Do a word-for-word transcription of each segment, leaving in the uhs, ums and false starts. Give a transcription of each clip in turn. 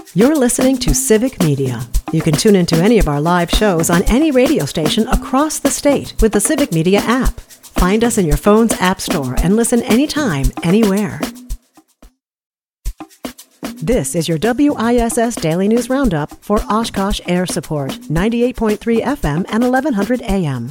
You're listening to Civic Media. You can tune into any of our live shows on any radio station across the state with the Civic Media app. Find us in your phone's app store and listen anytime, anywhere. This is your W I S S Daily News Roundup for Oshkosh Air Support, ninety-eight point three F M and eleven hundred A M.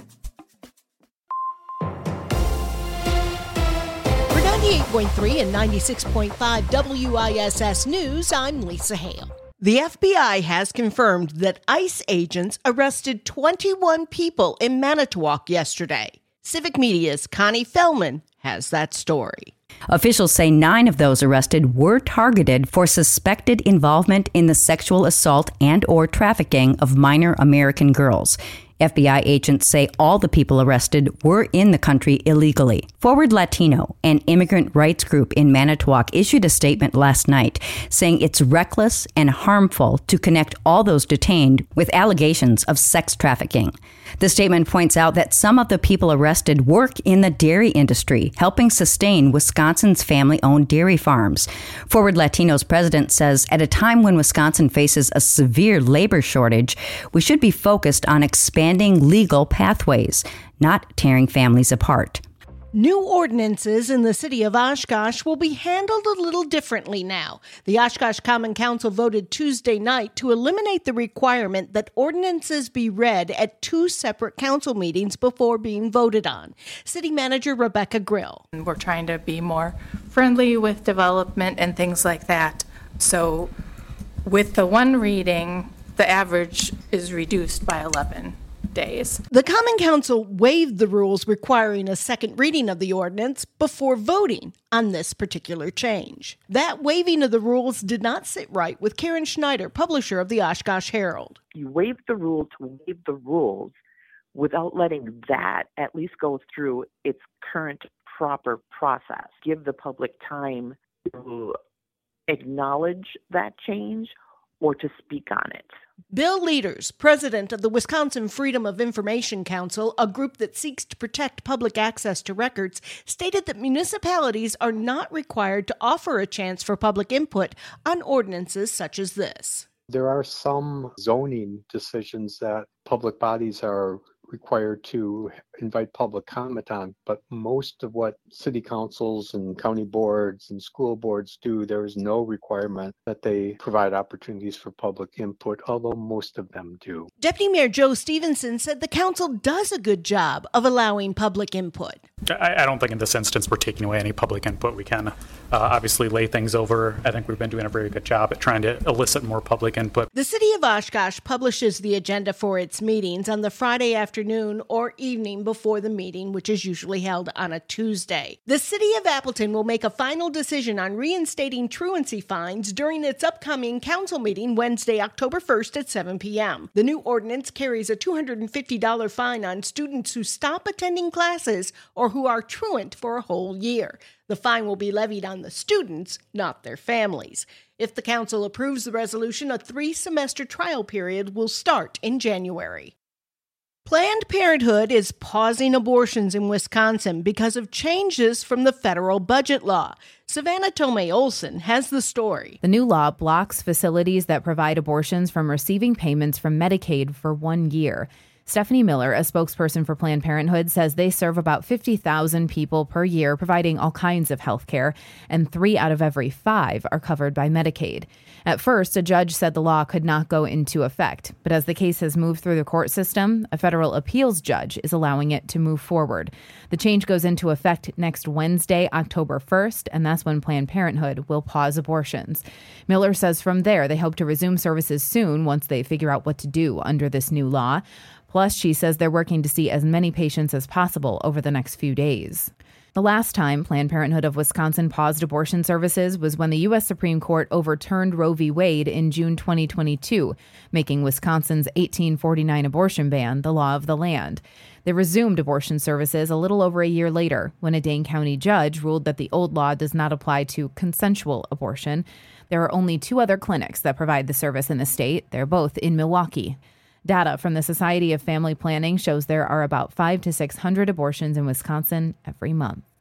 ninety-eight point three and ninety-six point five W I S S News, I'm Lisa Hale. The F B I has confirmed that ICE agents arrested twenty-one people in Manitowoc yesterday. Civic Media's Connie Fellman has that story. Officials say nine of those arrested were targeted for suspected involvement in the sexual assault and or trafficking of minor American girls. F B I agents say all the people arrested were in the country illegally. Forward Latino, an immigrant rights group in Manitowoc, issued a statement last night saying it's reckless and harmful to connect all those detained with allegations of sex trafficking. The statement points out that some of the people arrested work in the dairy industry, helping sustain Wisconsin's family-owned dairy farms. Forward Latino's president says at a time when Wisconsin faces a severe labor shortage, we should be focused on expanding legal pathways, not tearing families apart. New ordinances in the city of Oshkosh will be handled a little differently now. The Oshkosh Common Council voted Tuesday night to eliminate the requirement that ordinances be read at two separate council meetings before being voted on. City Manager Rebecca Grill. We're trying to be more friendly with development and things like that. So with the one reading, the average is reduced by eleven days. The Common Council waived the rules requiring a second reading of the ordinance before voting on this particular change. That waiving of the rules did not sit right with Karen Schneider, publisher of the Oshkosh Herald. You waive the rule to waive the rules without letting that at least go through its current proper process. Give the public time to acknowledge that change or to speak on it. Bill Leaders, president of the Wisconsin Freedom of Information Council, a group that seeks to protect public access to records, stated that municipalities are not required to offer a chance for public input on ordinances such as this. There are some zoning decisions that public bodies are required to invite public comment on, but most of what city councils and county boards and school boards do, there is no requirement that they provide opportunities for public input, although most of them do. Deputy Mayor Joe Stevenson said the council does a good job of allowing public input. I, I don't think in this instance we're taking away any public input. We can uh, obviously lay things over. I think we've been doing a very good job at trying to elicit more public input. The city of Oshkosh publishes the agenda for its meetings on the Friday afternoon or evening before the meeting, which is usually held on a Tuesday. The city of Appleton will make a final decision on reinstating truancy fines during its upcoming council meeting Wednesday, October first at seven p.m. The new ordinance carries a two hundred fifty dollars fine on students who stop attending classes or who are truant for a whole year. The fine will be levied on the students, not their families. If the council approves the resolution, a three-semester trial period will start in January. Planned Parenthood is pausing abortions in Wisconsin because of changes from the federal budget law. Savannah Tomei Olson has the story. The new law blocks facilities that provide abortions from receiving payments from Medicaid for one year. Stephanie Miller, a spokesperson for Planned Parenthood, says they serve about fifty thousand people per year, providing all kinds of health care, and three out of every five are covered by Medicaid. At first, a judge said the law could not go into effect, but as the case has moved through the court system, a federal appeals judge is allowing it to move forward. The change goes into effect next Wednesday, October first, and that's when Planned Parenthood will pause abortions. Miller says from there, they hope to resume services soon once they figure out what to do under this new law. Plus, she says they're working to see as many patients as possible over the next few days. The last time Planned Parenthood of Wisconsin paused abortion services was when the U S Supreme Court overturned Roe v. Wade in June twenty twenty-two, making Wisconsin's eighteen forty-nine abortion ban the law of the land. They resumed abortion services a little over a year later when a Dane County judge ruled that the old law does not apply to consensual abortion. There are only two other clinics that provide the service in the state. They're both in Milwaukee. Data from the Society of Family Planning shows there are about five to six hundred abortions in Wisconsin every month.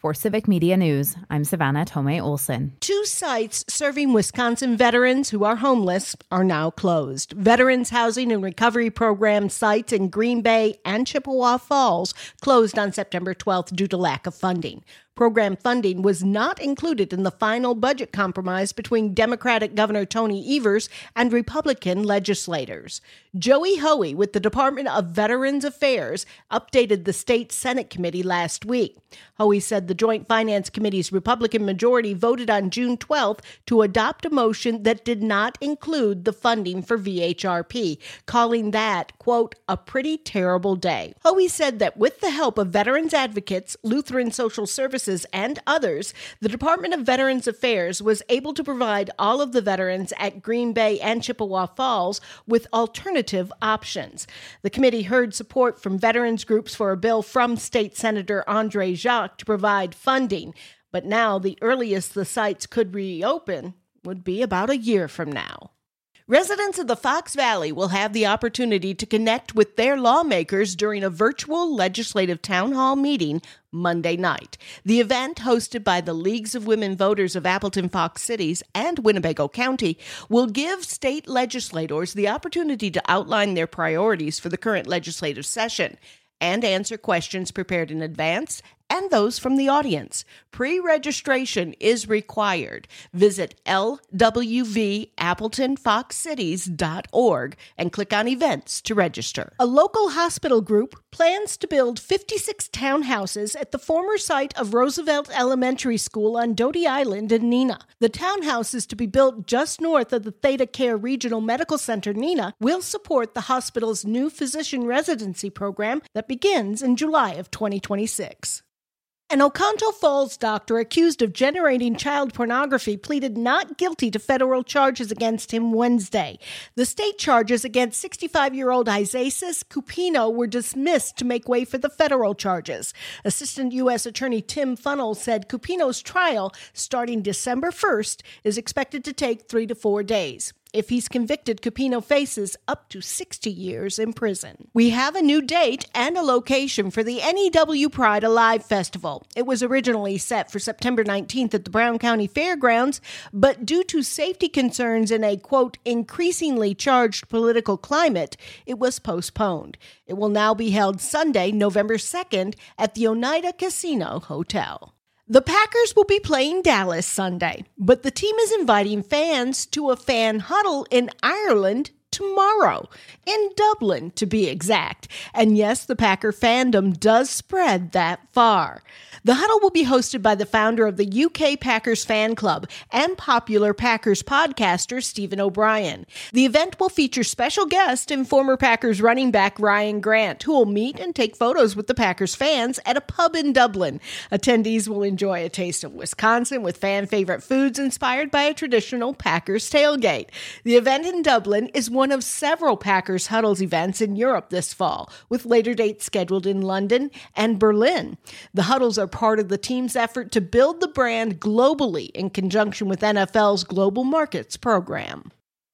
For Civic Media News, I'm Savannah Tomei Olson. Two sites serving Wisconsin veterans who are homeless are now closed. Veterans Housing and Recovery Program sites in Green Bay and Chippewa Falls closed on September twelfth due to lack of funding. Program funding was not included in the final budget compromise between Democratic Governor Tony Evers and Republican legislators. Joey Hoey with the Department of Veterans Affairs updated the state Senate committee last week. Hoey said the Joint Finance Committee's Republican majority voted on June twelfth to adopt a motion that did not include the funding for V H R P, calling that, quote, a pretty terrible day. Hoey said that with the help of veterans advocates, Lutheran Social Services, and others, the Department of Veterans Affairs was able to provide all of the veterans at Green Bay and Chippewa Falls with alternative options. The committee heard support from veterans groups for a bill from State Senator Andre Jacques to provide funding, but now the earliest the sites could reopen would be about a year from now. Residents of the Fox Valley will have the opportunity to connect with their lawmakers during a virtual legislative town hall meeting Monday night. The event, hosted by the Leagues of Women Voters of Appleton Fox Cities and Winnebago County, will give state legislators the opportunity to outline their priorities for the current legislative session and answer questions prepared in advance and those from the audience. Pre-registration is required. Visit L W V appleton fox cities dot org and click on events to register. A local hospital group plans to build fifty-six townhouses at the former site of Roosevelt Elementary School on Doty Island in Neenah. The townhouses, to be built just north of the Theta Care Regional Medical Center Neenah, will support the hospital's new physician residency program that begins in July of twenty twenty-six. An Oconto Falls doctor accused of generating child pornography pleaded not guilty to federal charges against him Wednesday. The state charges against sixty-five-year-old Isaacus Cupino were dismissed to make way for the federal charges. Assistant U S Attorney Tim Funnell said Cupino's trial, starting December first, is expected to take three to four days. If he's convicted, Cupino faces up to sixty years in prison. We have a new date and a location for the N E W Pride Alive Festival. It was originally set for September nineteenth at the Brown County Fairgrounds, but due to safety concerns in a, quote, increasingly charged political climate, it was postponed. It will now be held Sunday, November second at the Oneida Casino Hotel. The Packers will be playing Dallas Sunday, but the team is inviting fans to a fan huddle in Ireland tomorrow, in Dublin to be exact. And yes, the Packer fandom does spread that far. The huddle will be hosted by the founder of the U K Packers fan club and popular Packers podcaster Stephen O'Brien. The event will feature special guest and former Packers running back Ryan Grant, who will meet and take photos with the Packers fans at a pub in Dublin. Attendees will enjoy a taste of Wisconsin with fan favorite foods inspired by a traditional Packers tailgate. The event in Dublin is one of several Packers Huddles events in Europe this fall, with later dates scheduled in London and Berlin. The Huddles are part of the team's effort to build the brand globally in conjunction with N F L's Global Markets program.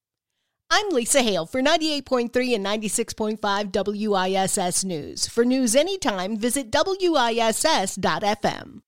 I'm Lisa Hale for ninety-eight point three and ninety-six point five W I S S News. For news anytime, visit W I S S dot F M.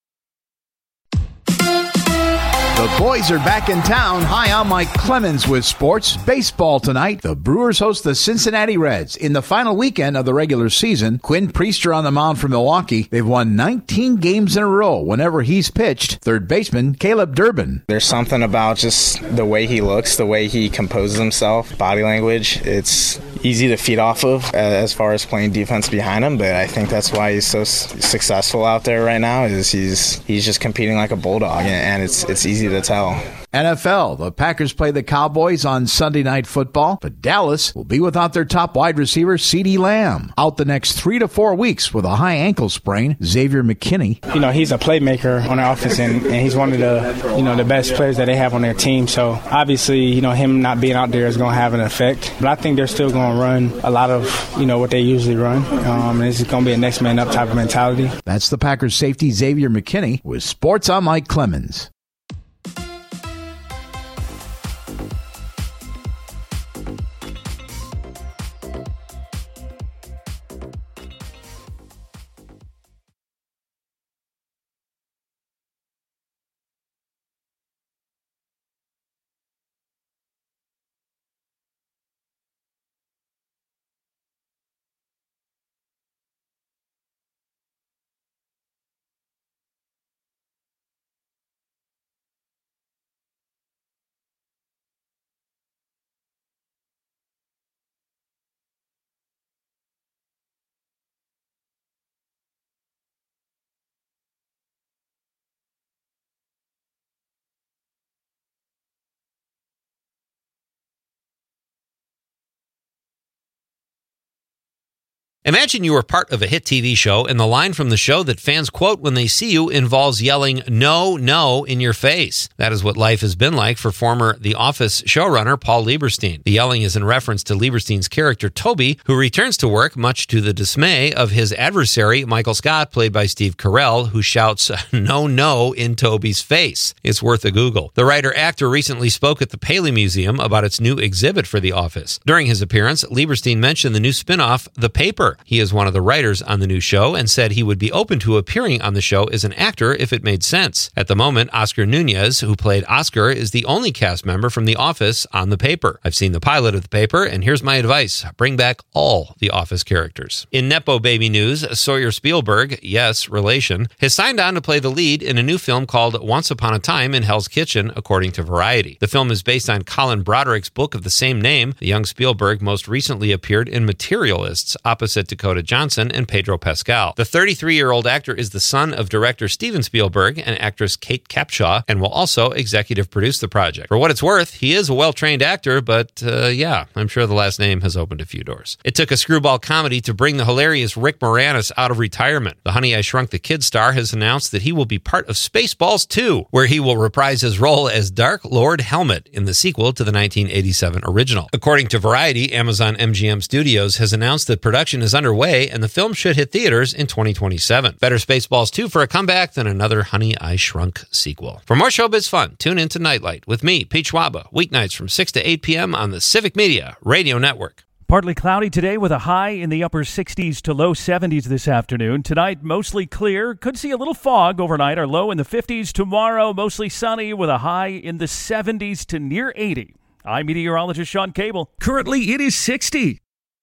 The boys are back in town. Hi, I'm Mike Clemens with sports. Baseball tonight. The Brewers host the Cincinnati Reds. In the final weekend of the regular season, Quinn Priester on the mound for Milwaukee. They've won nineteen games in a row whenever he's pitched. Third baseman, Caleb Durbin. There's something about just the way he looks, the way he composes himself, body language. It's easy to feed off of as far as playing defense behind him, but I think that's why he's so successful out there right now is he's he's just competing like a bulldog, and it's it's easy to tell. N F L, the Packers play the Cowboys on Sunday Night Football, but Dallas will be without their top wide receiver, CeeDee Lamb, out the next three to four weeks with a high ankle sprain. Xavier McKinney. You know, he's a playmaker on their offense, and, and he's one of the, you know, the best players that they have on their team. So obviously, you know, him not being out there is going to have an effect. But I think they're still going to run a lot of, you know, what they usually run. Um, and it's going to be a next man up type of mentality. That's the Packers safety, Xavier McKinney. With sports, I'm Mike Clemens. Imagine you are part of a hit T V show and the line from the show that fans quote when they see you involves yelling, "No, no," in your face. That is what life has been like for former The Office showrunner Paul Lieberstein. The yelling is in reference to Lieberstein's character Toby, who returns to work much to the dismay of his adversary, Michael Scott, played by Steve Carell, who shouts, "No, no," in Toby's face. It's worth a Google. The writer-actor recently spoke at the Paley Museum about its new exhibit for The Office. During his appearance, Lieberstein mentioned the new spin-off, The Paper. He is one of the writers on the new show and said he would be open to appearing on the show as an actor if it made sense. At the moment, Oscar Nunez, who played Oscar, is the only cast member from The Office on The Paper. I've seen the pilot of The Paper, and here's my advice. Bring back all The Office characters. In Nepo Baby news, Sawyer Spielberg, yes, relation, has signed on to play the lead in a new film called Once Upon a Time in Hell's Kitchen, according to Variety. The film is based on Colin Broderick's book of the same name. The young Spielberg most recently appeared in Materialists, opposite Dakota Johnson and Pedro Pascal. The thirty-three-year-old actor is the son of director Steven Spielberg and actress Kate Capshaw, and will also executive produce the project. For what it's worth, he is a well-trained actor, but uh, yeah, I'm sure the last name has opened a few doors. It took a screwball comedy to bring the hilarious Rick Moranis out of retirement. The Honey, I Shrunk the Kids star has announced that he will be part of Spaceballs two, where he will reprise his role as Dark Lord Helmet in the sequel to the nineteen eighty-seven original. According to Variety, Amazon M G M Studios has announced that production is underway and the film should hit theaters in twenty twenty-seven. Better Spaceballs two for a comeback than another Honey, I Shrunk sequel. For more showbiz fun, tune in to Nightlight with me, Pete Schwaba, weeknights from six to eight p.m. on the Civic Media Radio Network. Partly cloudy today with a high in the upper sixties to low seventies this afternoon. Tonight, mostly clear. Could see a little fog overnight. Our low in the fifties. Tomorrow, mostly sunny with a high in the seventies to near eighty. I'm meteorologist Sean Cable. Currently, it is sixty.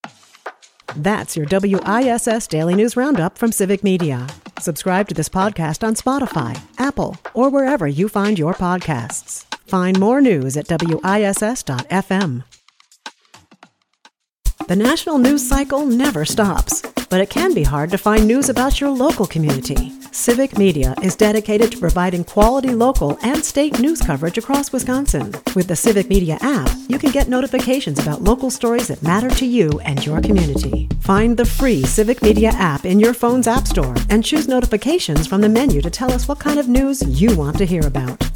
That's your W I S S Daily News Roundup from Civic Media. Subscribe to this podcast on Spotify, Apple, or wherever you find your podcasts. Find more news at W I S S dot F M. The national news cycle never stops, but it can be hard to find news about your local community. Civic Media is dedicated to providing quality local and state news coverage across Wisconsin. With the Civic Media app, you can get notifications about local stories that matter to you and your community. Find the free Civic Media app in your phone's app store and choose notifications from the menu to tell us what kind of news you want to hear about.